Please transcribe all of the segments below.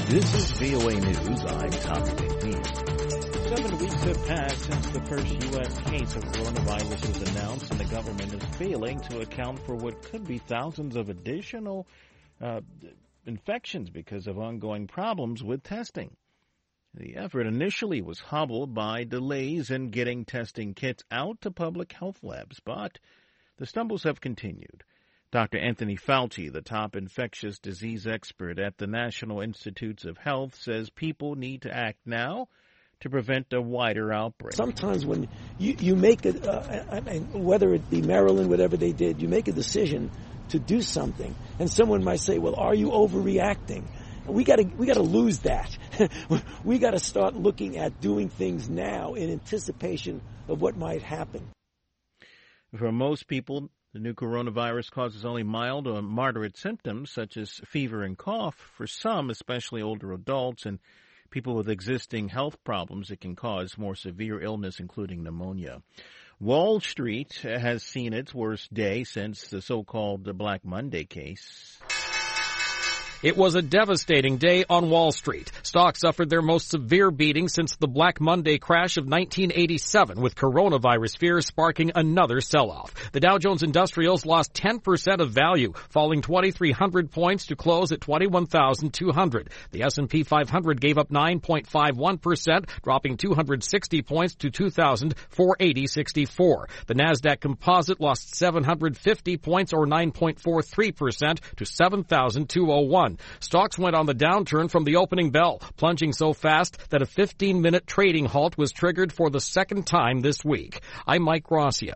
This is VOA News. I'm Tommy McNeil. 7 weeks have passed since the first U.S. case of coronavirus was announced, and the government is failing to account for what could be thousands of additional infections because of ongoing problems with testing. The effort initially was hobbled by delays in getting testing kits out to public health labs, but the stumbles have continued. Dr. Anthony Fauci, the top infectious disease expert at the National Institutes of Health, says people need to act now to prevent a wider outbreak. Sometimes when you make it, whether it be Maryland, whatever they did, you make a decision to do something, and someone might say, well, are you overreacting? We got to lose that. We got to start looking at doing things now in anticipation of what might happen. For most people, the new coronavirus causes only mild or moderate symptoms, such as fever and cough. For some, especially older adults and people with existing health problems, it can cause more severe illness, including pneumonia. Wall Street has seen its worst day since the so-called Black Monday case. It was a devastating day on Wall Street. Stocks suffered their most severe beating since the Black Monday crash of 1987, with coronavirus fears sparking another sell-off. The Dow Jones Industrials lost 10% of value, falling 2,300 points to close at 21,200. The S&P 500 gave up 9.51%, dropping 260 points to 2,480.64. The Nasdaq Composite lost 750 points, or 9.43%, to 7,201. Stocks went on the downturn from the opening bell, plunging so fast that a 15-minute trading halt was triggered for the second time this week. I'm Mike Gracia.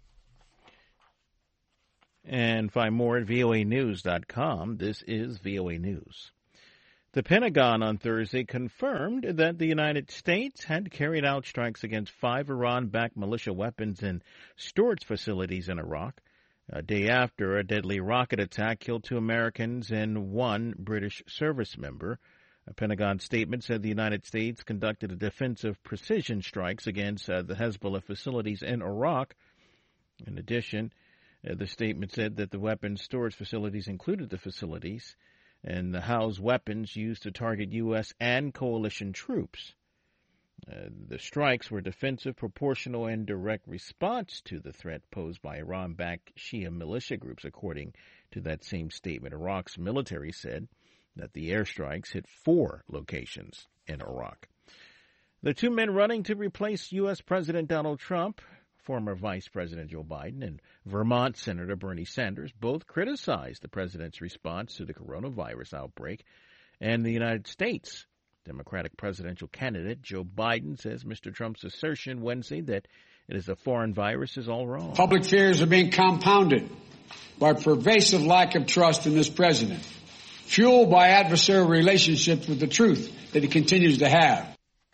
And find more at voanews.com. This is VOA News. The Pentagon on Thursday confirmed that the United States had carried out strikes against 5 Iran-backed militia weapons and storage facilities in Iraq, a day after a deadly rocket attack killed 2 Americans and 1 British service member. A Pentagon statement said the United States conducted a defensive precision strikes against the Hezbollah facilities in Iraq. In addition, the statement said that the weapons storage facilities included the facilities and house weapons used to target U.S. and coalition troops. The strikes were defensive, proportional, and direct response to the threat posed by Iran-backed Shia militia groups, according to that same statement. Iraq's military said that the airstrikes hit 4 locations in Iraq. The 2 men running to replace U.S. President Donald Trump, former Vice President Joe Biden, and Vermont Senator Bernie Sanders, both criticized the president's response to the coronavirus outbreak and the United States. Democratic presidential candidate Joe Biden says Mr. Trump's assertion Wednesday that it is a foreign virus is all wrong. Public fears are being compounded by pervasive lack of trust in this president, fueled by adversarial relationships with the truth that he continues to have.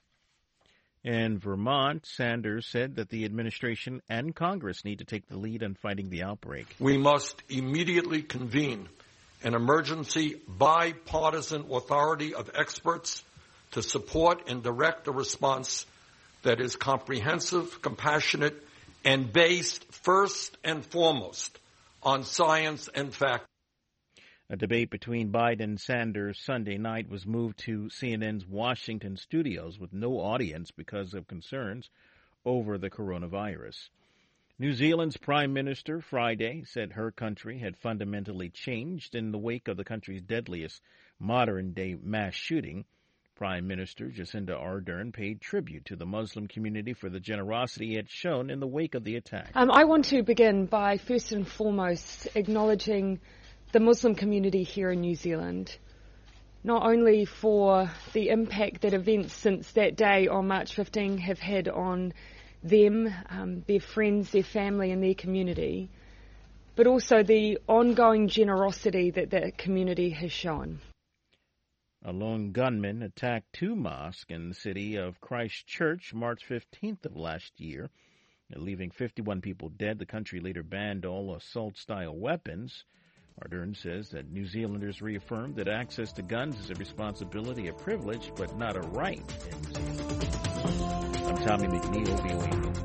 In Vermont, Sanders said that the administration and Congress need to take the lead in fighting the outbreak. We must immediately convene an emergency bipartisan authority of experts to support and direct a response that is comprehensive, compassionate, and based first and foremost on science and fact. A debate between Biden and Sanders Sunday night was moved to CNN's Washington studios with no audience because of concerns over the coronavirus. New Zealand's Prime Minister Friday said her country had fundamentally changed in the wake of the country's deadliest modern-day mass shooting. Prime Minister Jacinda Ardern paid tribute to the Muslim community for the generosity it had shown in the wake of the attack. I want to begin by first and foremost acknowledging the Muslim community here in New Zealand, not only for the impact that events since that day on March 15 have had on them, their friends, their family and their community, but also the ongoing generosity that the community has shown. A lone gunman attacked 2 mosques in the city of Christchurch March 15th of last year, leaving 51 people dead. The country later banned all assault-style weapons. Ardern says that New Zealanders reaffirmed that access to guns is a responsibility, a privilege, but not a right in New Zealand. I'm Tommy McNeil, VOA News.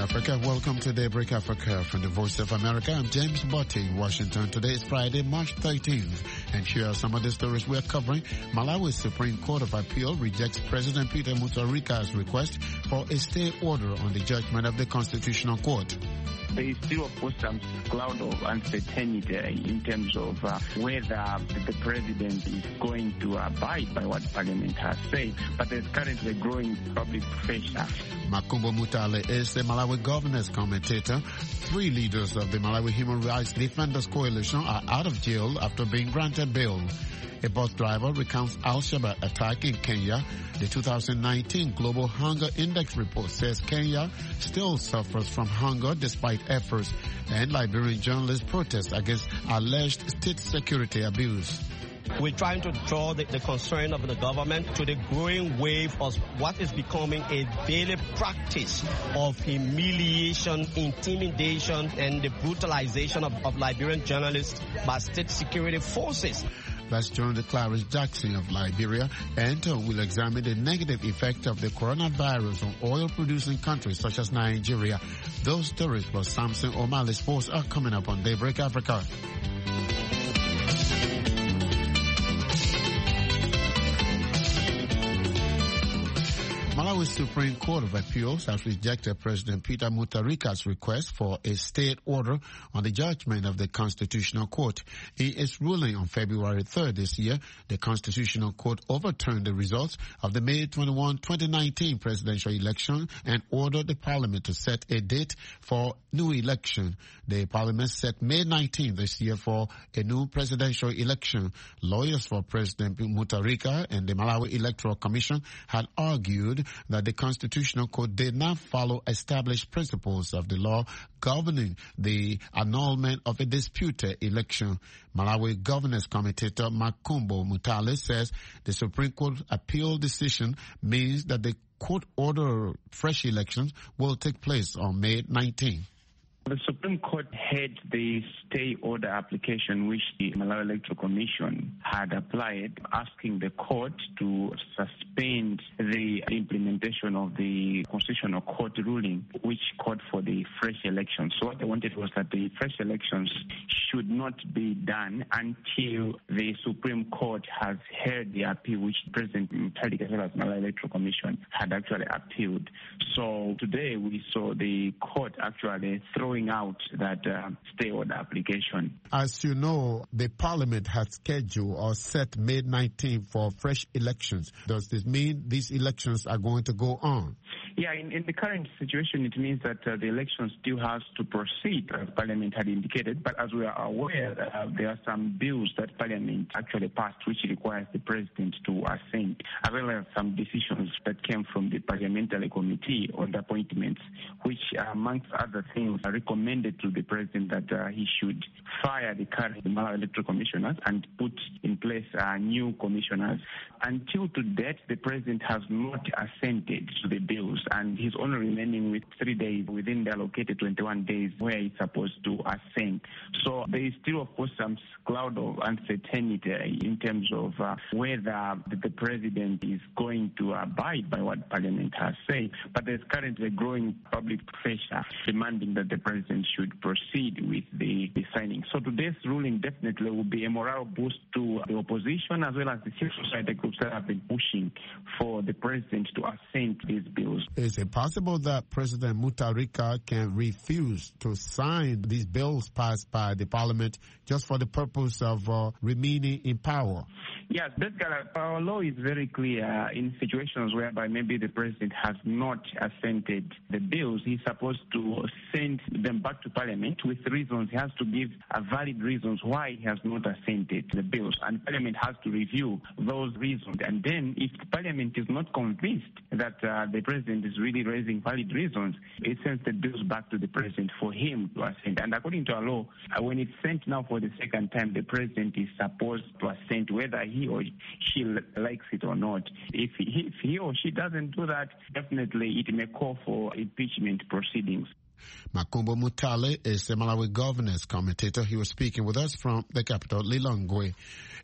Africa. Welcome to Daybreak Africa from the Voice of America. I'm James Botti in Washington. Today is Friday, March 13th. And here are some of the stories we're covering. Malawi's Supreme Court of Appeal rejects President Peter Mutharika's request for a stay order on the judgment of the Constitutional Court. There is still, of course, some cloud of uncertainty in terms of whether the president is going to abide by what Parliament has said, but there's currently growing public pressure. Makumbo Mutale is the Malawi governance commentator. 3 leaders of the Malawi Human Rights Defenders Coalition are out of jail after being granted bail. A bus driver recounts Al-Shabaab attack in Kenya. The 2019 Global Hunger Index report says Kenya still suffers from hunger despite efforts, and Liberian journalists protest against alleged state security abuse. We're trying to draw the concern of the government to the growing wave of what is becoming a daily practice of humiliation, intimidation, and the brutalization of Liberian journalists by state security forces. Let's join the Clarence Jackson of Liberia, and we'll examine the negative effect of the coronavirus on oil-producing countries such as Nigeria. Those stories plus Samson O'Malley Sports are coming up on Daybreak Africa. Malawi's Supreme Court of Appeals has rejected President Peter Mutharika's request for a stay order on the judgment of the Constitutional Court. In its ruling on February 3rd this year, the Constitutional Court overturned the results of the May 21, 2019 presidential election and ordered the Parliament to set a date for new election. The Parliament set May 19 this year for a new presidential election. Lawyers for President Mutharika and the Malawi Electoral Commission had argued that the Constitutional Court did not follow established principles of the law governing the annulment of a disputed election. Malawi governance commentator Makumbo Mutale says the Supreme Court appeal decision means that the court order fresh elections will take place on May 19. The Supreme Court had the stay order application which the Malawi Electoral Commission had applied, asking the court to suspend the implementation of the Constitutional Court ruling, which called for the fresh elections. So what they wanted was that the fresh elections should not be done until the Supreme Court has heard the appeal, which President Mutharika as well as Malawi Electoral Commission had actually appealed. So today we saw the court actually throwing out that stay order application. As you know, the Parliament has scheduled or set May 19 for fresh elections. Does this mean these elections are going to go on? Yeah, in the current situation, it means that the election still has to proceed, as Parliament had indicated. But as we are aware, there are some bills that Parliament actually passed, which requires the President to assent, as well as some decisions that came from the Parliamentary Committee on the appointments, which, amongst other things, recommended to the President that he should fire the current Malawi Electoral Commissioners and put in place new commissioners. Until to date, the President has not assented to the bills, and he's only remaining with 3 days within the allocated 21 days where he's supposed to assent. So there is still, of course, some cloud of uncertainty in terms of whether the President is going to abide by what Parliament has said. But there's currently growing public pressure demanding that the President should proceed with the signing. So today's ruling definitely will be a morale boost to the opposition as well as the civil society groups that have been pushing for the President to assent to these bills. Is it possible that President Mutharika can refuse to sign these bills passed by the Parliament just for the purpose of remaining in power? Yes, basically, our law is very clear in situations whereby maybe the President has not assented the bills. He's supposed to send them back to Parliament with reasons. He has to give valid reasons why he has not assented the bills. And Parliament has to review those reasons. And then if Parliament is not convinced that the President is really raising valid reasons, it sends the bills back to the President for him to assent. And according to our law, when it's sent now for the second time, the President is supposed to assent whether he or she likes it or not. If he or she doesn't do that, definitely it may call for impeachment proceedings. Makumbo Mutale is the Malawi governance commentator. He was speaking with us from the capital, Lilongwe.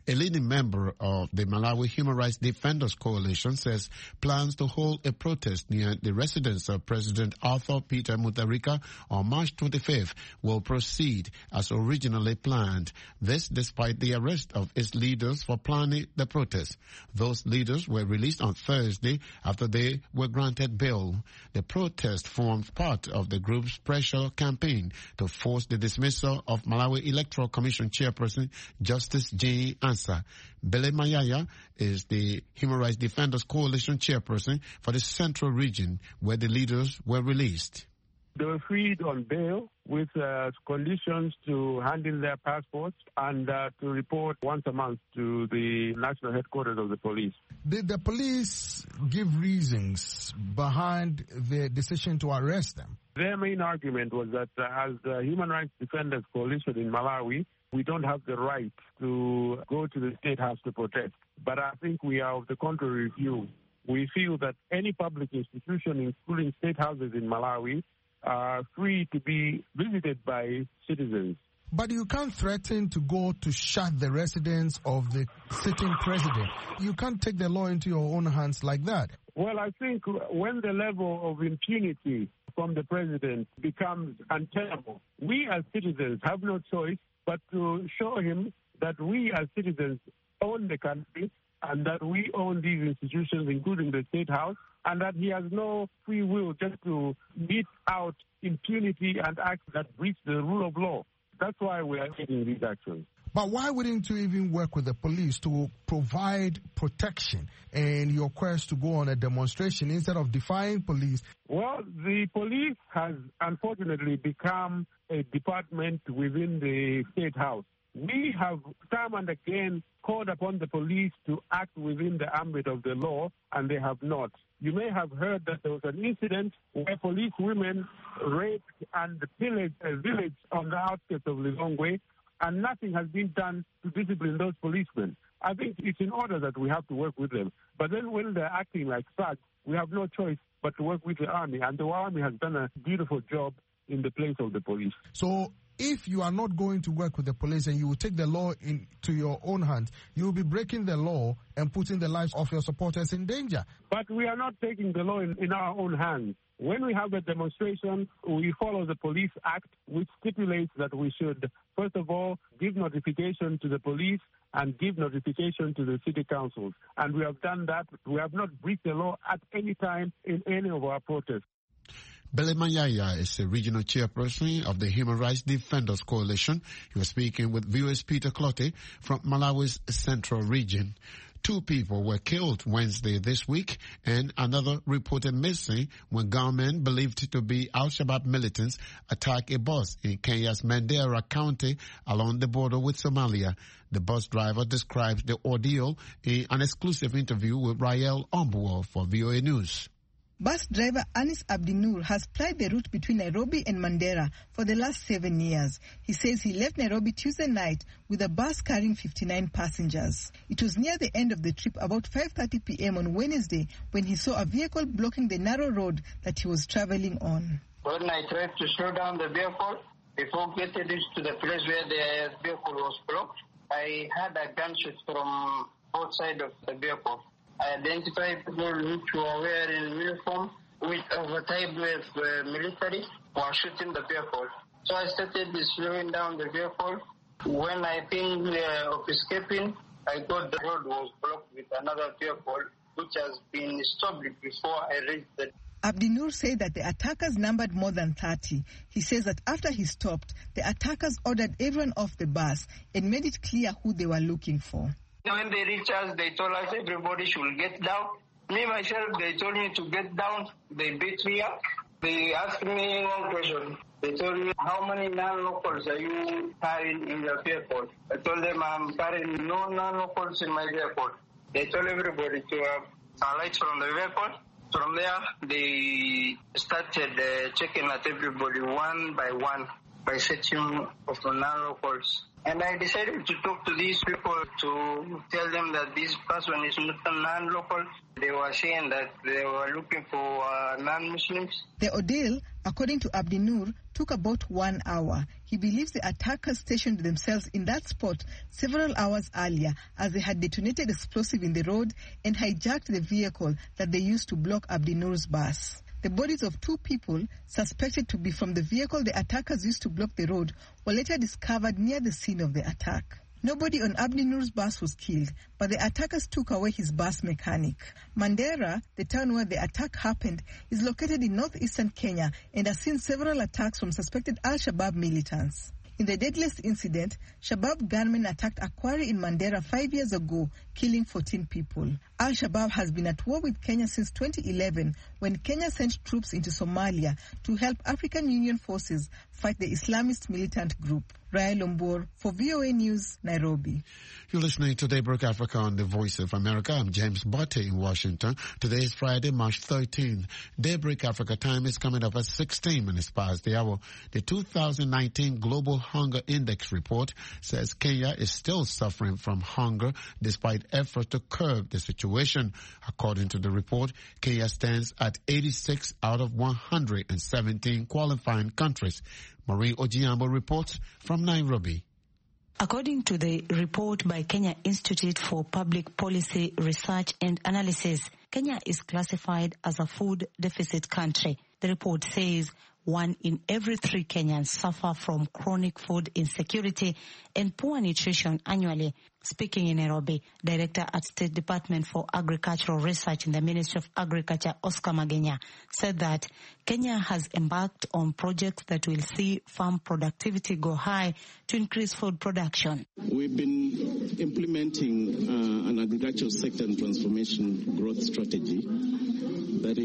A leading member of the Malawi Human Rights Defenders Coalition says plans to hold a protest near the residence of President Arthur Peter Mutharika on March 25th will proceed as originally planned. This despite the arrest of its leaders for planning the protest. Those leaders were released on Thursday after they were granted bail. The protest formed part of the group's pressure campaign to force the dismissal of Malawi Electoral Commission Chairperson Justice Jane Ansah. Bele Mayaya is the Human Rights Defenders Coalition Chairperson for the Central Region, where the leaders were released. They were freed on bail with conditions to hand in their passports and to report once a month to the national headquarters of the police. Did the police give reasons behind the decision to arrest them? Their main argument was that as the Human Rights Defenders Coalition in Malawi, we don't have the right to go to the State House to protest. But I think we are of the contrary view. We feel that any public institution, including state houses in Malawi, are free to be visited by citizens. But you can't threaten to go to shut the residence of the sitting president. You can't take the law into your own hands like that. Well, I think when the level of impunity from the president becomes untenable, we as citizens have no choice but to show him that we as citizens own the country and that we own these institutions, including the State House, and that he has no free will just to mete out impunity and acts that breach the rule of law. That's why we are taking these actions. But why wouldn't you even work with the police to provide protection in your quest to go on a demonstration instead of defying police? Well, the police has unfortunately become a department within the State House. We have time and again called upon the police to act within the ambit of the law, and they have not. You may have heard that there was an incident where police women raped and pillaged a village on the outskirts of Lilongwe, and nothing has been done to discipline those policemen. I think it's in order that we have to work with them. But then when they're acting like such, we have no choice but to work with the army, and the army has done a beautiful job in the place of the police. So if you are not going to work with the police and you will take the law into your own hands, you will be breaking the law and putting the lives of your supporters in danger. But we are not taking the law in our own hands. When we have a demonstration, we follow the Police Act, which stipulates that we should, first of all, give notification to the police and give notification to the city councils. And we have done that. We have not breached the law at any time in any of our protests. Bele Mayaya is the regional chairperson of the Human Rights Defenders Coalition. He was speaking with viewers Peter Clotte from Malawi's Central Region. 2 people were killed Wednesday this week and another reported missing when gunmen believed to be Al-Shabaab militants attacked a bus in Kenya's Mandera County along the border with Somalia. The bus driver describes the ordeal in an exclusive interview with Rael Ombuo for VOA News. Bus driver Anis Abdinur has plied the route between Nairobi and Mandera for the last 7 years. He says he left Nairobi Tuesday night with a bus carrying 59 passengers. It was near the end of the trip, about 5:30 p.m. on Wednesday, when he saw a vehicle blocking the narrow road that he was traveling on. When I tried to slow down the vehicle, before getting to the place where the vehicle was blocked, I had a gunshot from outside of the vehicle. I identified people which were wearing uniform, which overtied with military, were shooting the vehicle. So I started slowing down the vehicle. When I think of escaping, I thought the road was blocked with another vehicle, which has been stopped before I reached the... Abdinur said that the attackers numbered more than 30. He says that after he stopped, the attackers ordered everyone off the bus and made it clear who they were looking for. When they reached us, they told us everybody should get down. Me, myself, they told me to get down. They beat me up. They asked me one question. They told me, how many non-locals are you carrying in your vehicle? I told them I'm carrying no non-locals in my vehicle. They told everybody to have lights from the vehicle. From there, they started checking at everybody one by one by searching of the non-locals. And I decided to talk to these people to tell them that this person is not non-local. They were saying that they were looking for non-Muslims. The ordeal, according to Abdi Nur, took about 1 hour. He believes the attackers stationed themselves in that spot several hours earlier as they had detonated explosive in the road and hijacked the vehicle that they used to block Abdi Nur's bus. The bodies of 2 people, suspected to be from the vehicle the attackers used to block the road, were later discovered near the scene of the attack. Nobody on Abdi Nur's bus was killed, but the attackers took away his bus mechanic. Mandera, the town where the attack happened, is located in northeastern Kenya and has seen several attacks from suspected Al-Shabaab militants. In the deadliest incident, Shabaab gunmen attacked a quarry in Mandera 5 years ago, killing 14 people. Al-Shabaab has been at war with Kenya since 2011, when Kenya sent troops into Somalia to help African Union forces fight the Islamist militant group. Raya Lombor for VOA News, Nairobi. You're listening to Daybreak Africa on the Voice of America. I'm James Botte in Washington. Today is Friday, March 13th. Daybreak Africa time is coming up at 16 minutes past the hour. The 2019 Global Hunger Index report says Kenya is still suffering from hunger despite efforts to curb the situation. According to the report, Kenya stands at 86 out of 117 qualifying countries. Marie Ojiambo reports from Nairobi. According to the report by Kenya Institute for Public Policy Research and Analysis, Kenya is classified as a food deficit country. The report says 1 in every 3 Kenyans suffer from chronic food insecurity and poor nutrition annually. Speaking in Nairobi, Director at State Department for Agricultural Research in the Ministry of Agriculture, Oscar Magenya, said that Kenya has embarked on projects that will see farm productivity go high to increase food production. We've been implementing an agricultural sector and transformation growth strategy that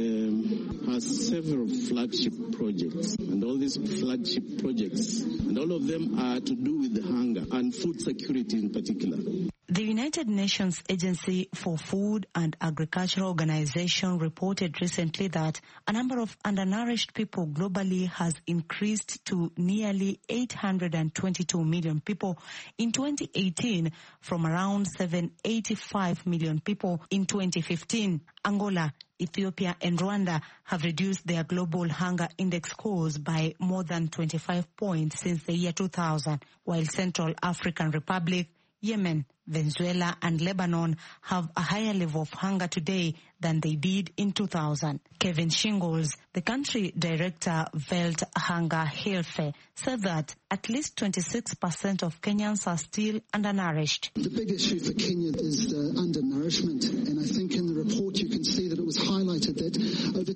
has several flagship projects, and all these flagship projects, and all of them are to do with hunger and food security in particular. The United Nations Agency for Food and Agriculture Organization reported recently that a number of undernourished people globally has increased to nearly 822 million people in 2018 from around 785 million people in 2015. Angola, Ethiopia and Rwanda have reduced their global hunger index scores by more than 25 points since the year 2000, while Central African Republic, Yemen, Venezuela and Lebanon have a higher level of hunger today than they did in 2000. Kevin Shingles, the country director Welt Hunger Hilfe, said that at least 26% of Kenyans are still undernourished. The big issue for Kenya is undernourishment, and I think in the report you can see that it was highlighted that over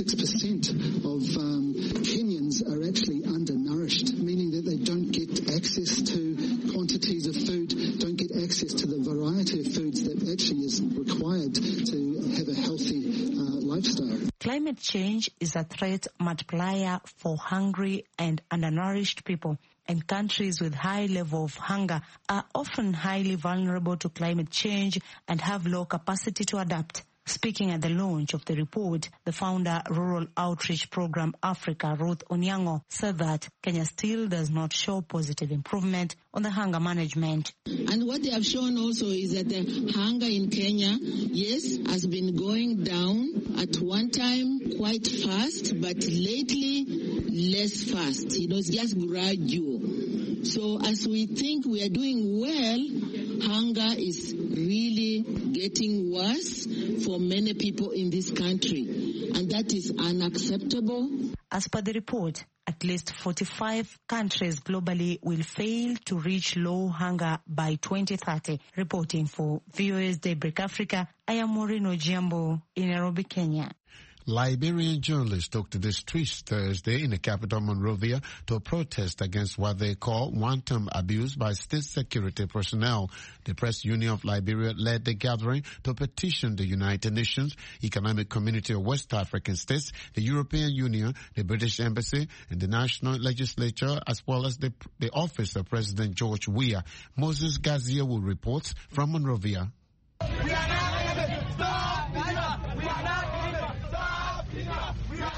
26% of Kenyans are actually undernourished, meaning that they don't get access to quantities of food, don't get access to the variety of foods that actually is required to have a healthy lifestyle. Climate change is a threat multiplier for hungry and undernourished people, and countries with high level of hunger are often highly vulnerable to climate change and have low capacity to adapt. Speaking at the launch of the report, the founder Rural Outreach Program Africa, Ruth Onyango, said that Kenya still does not show positive improvement on the hunger management. And what they have shown also is that the hunger in Kenya, yes, has been going down at one time quite fast, but lately less fast. It's just gradual. So as we think we are doing well, hunger is really getting worse for many people in this country, and that is unacceptable. As per the report, at least 45 countries globally will fail to reach low hunger by 2030. Reporting for VOA's Daybreak Africa, I am Maureen Ojiambo in Nairobi, Kenya. Liberian journalists took to the streets Thursday in the capital Monrovia to protest against what they call wanton abuse by state security personnel. The Press Union of Liberia led the gathering to petition the United Nations, Economic Community of West African States, the European Union, the British Embassy, and the National Legislature, as well as the office of President George Weah. Moses Gazia will report from Monrovia. We are not going to stop. We are not going to stop. We are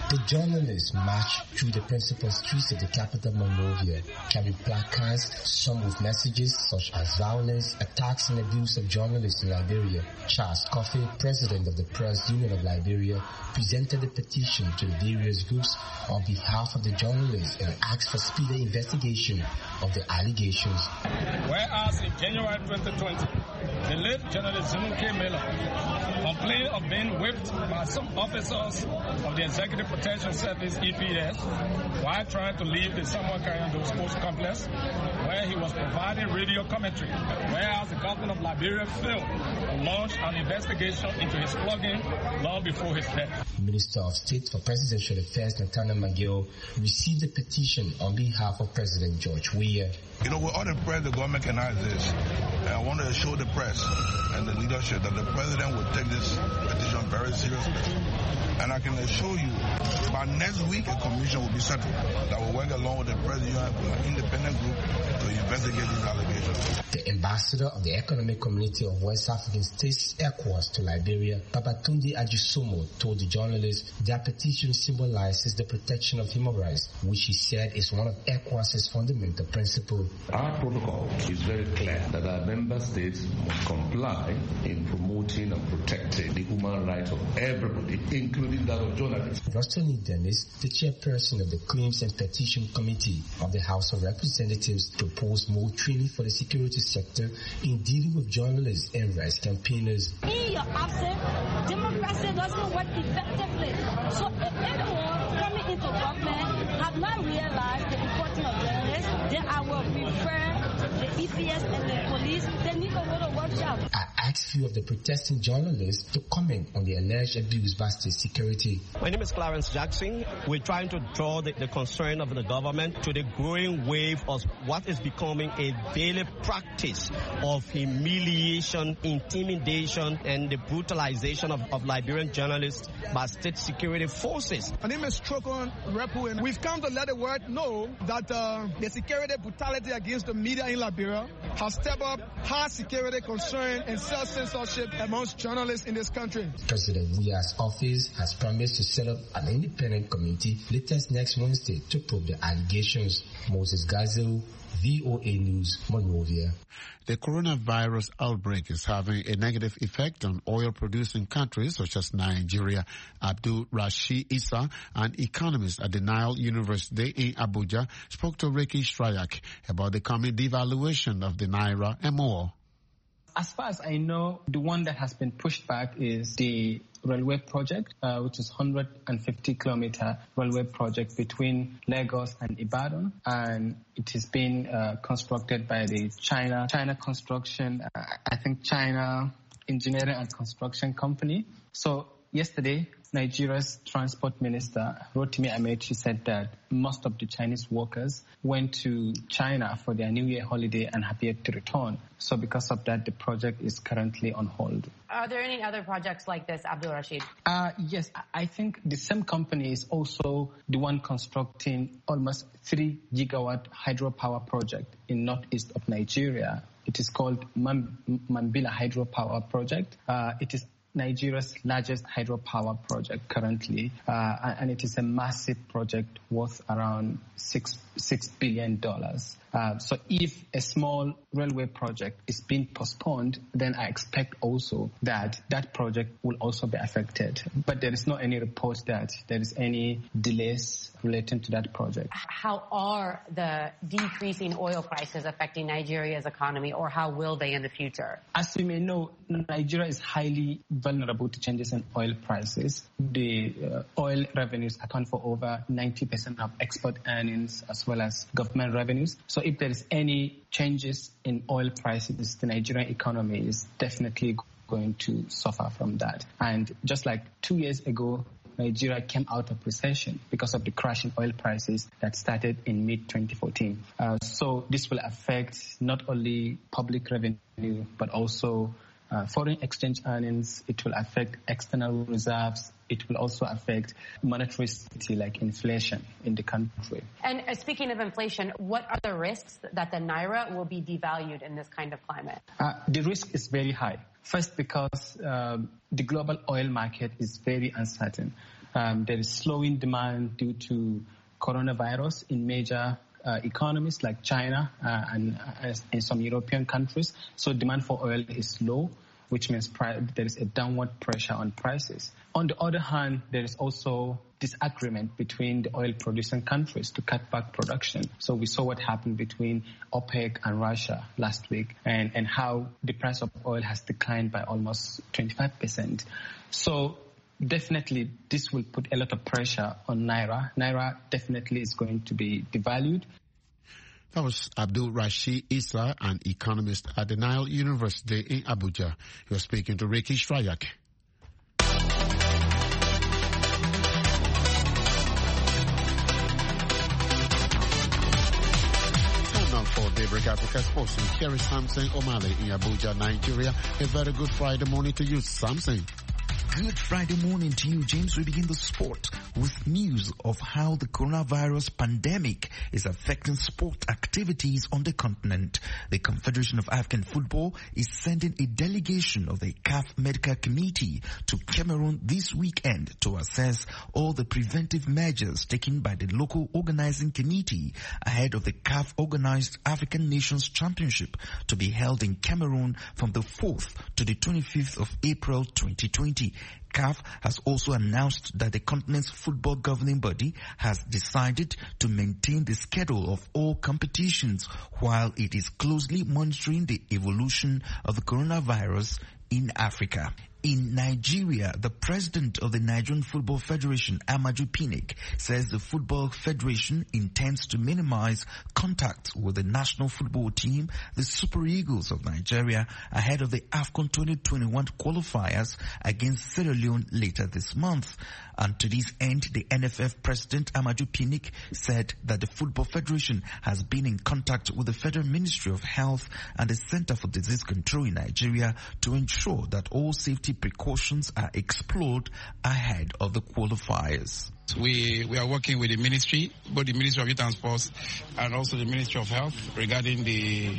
The journalists marched through the principal streets of the capital Monrovia, carrying placards, some with messages such as violence, attacks and abuse of journalists in Liberia. Charles Coffey, president of the Press Union of Liberia, presented a petition to the various groups on behalf of the journalists and asked for speedy investigation of the allegations. Whereas in January 2020, the late journalist Zunuke Miller complained of being whipped by some officers of the Executive Protection Service, EPS, while trying to leave the Samuel Kayando Sports Complex, where he was providing radio commentary. Whereas the government of Liberia failed to launch an investigation into his flogging long before his death. Minister of State for Presidential Affairs Nathaniel McGill received a petition on behalf of President George Weah. You know, with all the press the government can have this, I want to assure the press and the leadership that the president will take this petition very seriously. And I can assure you, by next week, a commission will be settled that will work along with the press union with an independent group to investigate these allegations. The ambassador of the Economic Community of West African States, ECOWAS, to Liberia, Babatunde Ajisomo, told the journalists their petition symbolizes the protection of human rights, which he said is one of ECOWAS's fundamental principles. Our protocol is very clear that our member states must comply in promoting and protecting the human rights of everybody, including that of journalists. Rostoni Dennis, the chairperson of the Claims and Petition Committee of the House of Representatives, proposed more training for the security sector in dealing with journalists and rights campaigners. In your absence, democracy doesn't work effectively. So if anyone coming into government have not realized the importance of journalists, then I will prefer the EPS and the police. They need to go to workshop. I asked few of the protesting journalists to comment on the alleged abuse by state security. My name is Clarence Jackson. We're trying to draw the concern of the government to the growing wave of what is becoming a daily practice of humiliation, intimidation, and the brutalization of Liberian journalists by state security forces. My name is Trokon Repu, and we've come to let the world know that the security brutality against the media in Liberia has stepped up high security concern and self-censorship amongst journalists in this country. President Weah's office has promised to set up an independent committee latest next Wednesday to probe the allegations. Moses Gazel, VOA News, Monrovia. The coronavirus outbreak is having a negative effect on oil-producing countries such as Nigeria. Abdul Rashid Issa, an economist at the Nile University in Abuja, spoke to Ricky Strayak about the coming devaluation of the Naira and more. As far as I know, the one that has been pushed back is the railway project, which is 150-kilometer railway project between Lagos and Ibadan, and it is being constructed by the China Construction, I think China Engineering and Construction Company. So yesterday, Nigeria's Transport Minister, Rotimi Amechi, said that most of the Chinese workers went to China for their New Year holiday and have yet to return. So because of that, the project is currently on hold. Are there any other projects like this, Abdul Rashid? Yes, I think the same company is also the one constructing almost 3 gigawatt hydropower project in northeast of Nigeria. It is called Mambila Hydropower Project. It is Nigeria's largest hydropower project currently, and it is a massive project worth around $6 billion. So if a small railway project is being postponed, then I expect also that that project will also be affected. But there is no any report that there is any delays relating to that project. How are the decreasing oil prices affecting Nigeria's economy, or how will they in the future? As you may know, Nigeria is highly vulnerable to changes in oil prices. The oil revenues account for over 90% of export earnings as well as government revenues. So if there is any changes in oil prices, the Nigerian economy is definitely going to suffer from that. And just like 2 years ago, Nigeria came out of recession because of the crash in oil prices that started in mid-2014. So this will affect not only public revenue, but also foreign exchange earnings. It will affect external reserves. It will also affect monetary stability like inflation in the country. And speaking of inflation, what are the risks that the Naira will be devalued in this kind of climate? The risk is very high. First, because the global oil market is very uncertain. There is slowing demand due to coronavirus in major economies like China and in some European countries. So demand for oil is low, which means there is a downward pressure on prices. On the other hand, there is also disagreement between the oil-producing countries to cut back production. So we saw what happened between OPEC and Russia last week and how the price of oil has declined by almost 25%. So definitely this will put a lot of pressure on Naira. Naira definitely is going to be devalued. That was Abdul Rashid Issa, an economist at the Nile University in Abuja. He was speaking to Ricky Strayak. For Daybreak Africa Sports, here is Samson Omale in Abuja, Nigeria. A very good Friday morning to you, Samson. Good Friday morning to you, James. We begin the sport with news of how the coronavirus pandemic is affecting sport activities on the continent. The Confederation of African Football is sending a delegation of the CAF Medical Committee to Cameroon this weekend to assess all the preventive measures taken by the local organizing committee ahead of the CAF organized African Nations Championship to be held in Cameroon from the 4th to the 25th of April 2020. CAF has also announced that the continent's football governing body has decided to maintain the schedule of all competitions while it is closely monitoring the evolution of the coronavirus in Africa. In Nigeria, the president of the Nigerian Football Federation, Amaju Pinnick, says the Football Federation intends to minimize contact with the national football team, the Super Eagles of Nigeria, ahead of the AFCON 2021 qualifiers against Sierra Leone later this month. And to this end, the NFF president, Amaju Pinnick, said that the Football Federation has been in contact with the Federal Ministry of Health and the Center for Disease Control in Nigeria to ensure that all safety precautions are explored ahead of the qualifiers. We are working with the ministry, both the Ministry of Youth and Sports and also the Ministry of Health regarding the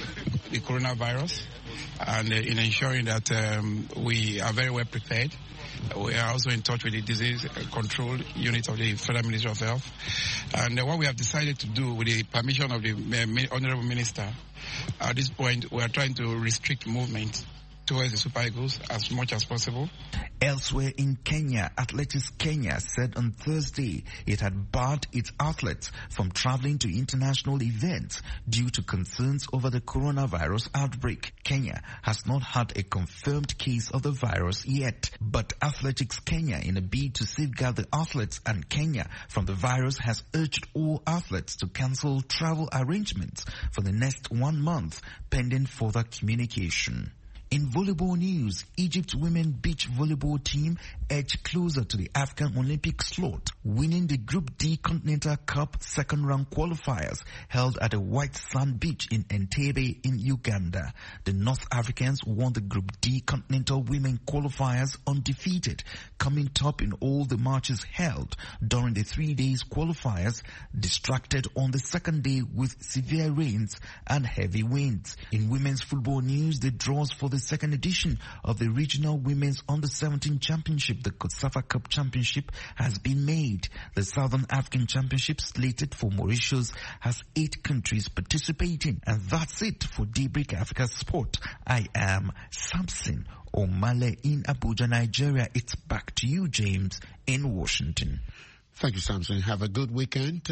coronavirus and in ensuring that we are very well prepared. We are also in touch with the disease control unit of the Federal Ministry of Health. And what we have decided to do with the permission of the Honorable Minister, at this point we are trying to restrict movement towards the Super Eagles as much as possible. Elsewhere in Kenya, Athletics Kenya said on Thursday it had barred its athletes from traveling to international events due to concerns over the coronavirus outbreak. Kenya has not had a confirmed case of the virus yet, but Athletics Kenya, in a bid to safeguard the athletes and Kenya from the virus, has urged all athletes to cancel travel arrangements for the next 1 month pending further communication. In volleyball news, Egypt women beach volleyball team edged closer to the African Olympic slot, winning the Group D Continental Cup second-round qualifiers held at the White Sand Beach in Entebbe in Uganda. The North Africans won the Group D Continental Women qualifiers undefeated, coming top in all the matches held during the 3 days qualifiers, distracted on the second day with severe rains and heavy winds. In women's football news, the draws for the second edition of the Regional Women's Under-17 Championship, the COSAFA Cup Championship, has been made. The Southern African Championship, slated for Mauritius, has 8 countries participating. And that's it for Daybreak Africa Sport. I am Samson Omale in Abuja, Nigeria. It's back to you, James, in Washington. Thank you, Samson. Have a good weekend.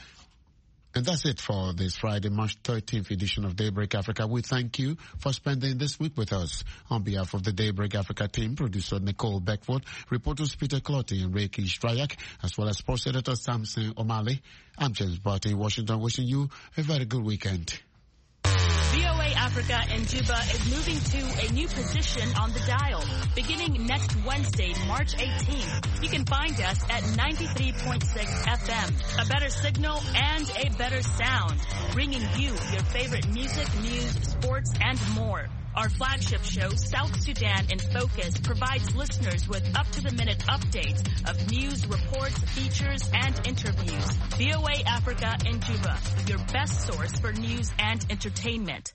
And that's it for this Friday, March 13th edition of Daybreak Africa. We thank you for spending this week with us. On behalf of the Daybreak Africa team, producer Nicole Beckford, reporters Peter Clotty and Ricky Strayak, as well as sports editor Samson Omale, I'm James Barton in Washington, wishing you a very good weekend. VOA Africa in Juba is moving to a new position on the dial. Beginning next Wednesday, March 18th, you can find us at 93.6 FM. A better signal and a better sound, bringing you your favorite music, news, sports, and more. Our flagship show, South Sudan in Focus, provides listeners with up-to-the-minute updates of news, reports, features, and interviews. VOA Africa in Juba, your best source for news and entertainment.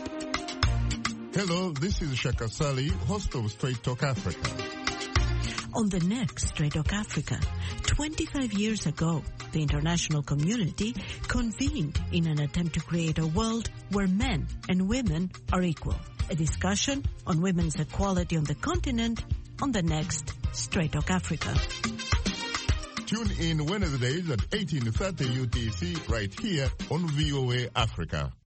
Hello, this is Shaka Sali, host of Straight Talk Africa. on the next Straight Talk Africa. 25 years ago, the international community convened in an attempt to create a world where men and women are equal. A discussion on women's equality on the continent on the next Straight Talk Africa. Tune in Wednesdays at 18:30 UTC right here on VOA Africa.